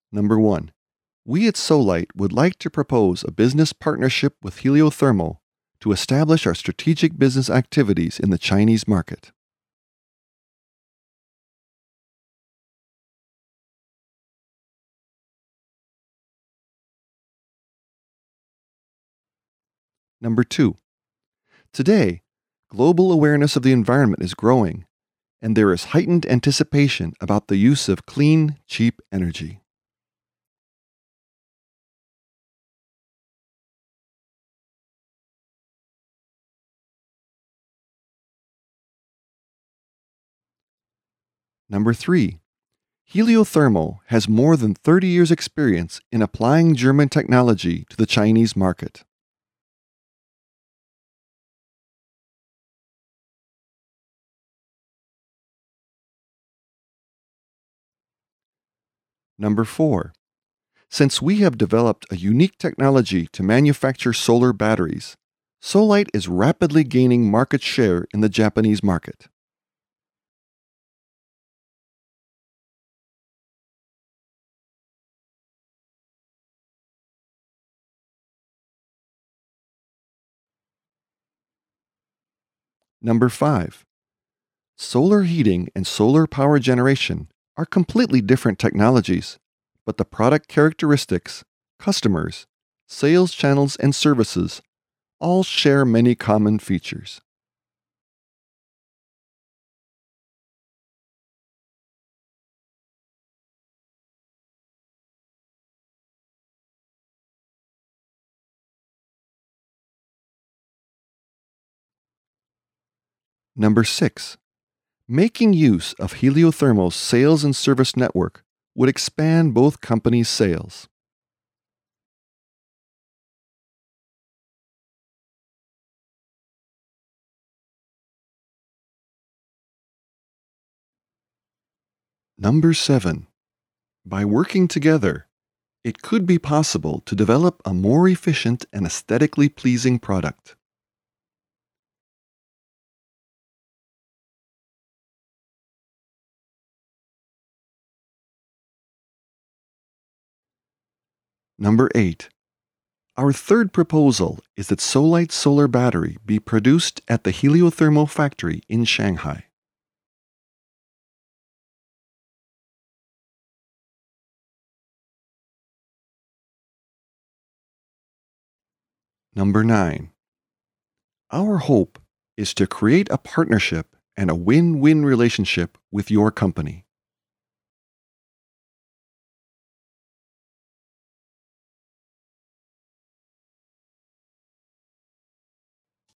Number 1. We at Solite would like to propose a business partnership with Heliothermal to establish our strategic business activities in the Chinese market. Number 2. Today, global awareness of the environment is growing, and there is heightened anticipation about the use of clean, cheap energy. Number 3. Heliothermal has more than 30 years' experience in applying German technology to the Chinese market. Number 4. Since we have developed a unique technology to manufacture solar batteries, Solite is rapidly gaining market share in the Japanese market. Number 5. Solar heating and solar power generation are completely different technologies, but the product characteristics, customers, sales channels, and services all share many common features. Number 6. Making use of Heliothermal's sales and service network would expand both companies' sales. Number 7. By working together, it could be possible to develop a more efficient and aesthetically pleasing product. Number 8. Our third proposal is that Solite solar battery be produced at the Heliothermal factory in Shanghai. Number 9. Our hope is to create a partnership and a win win relationship with your company.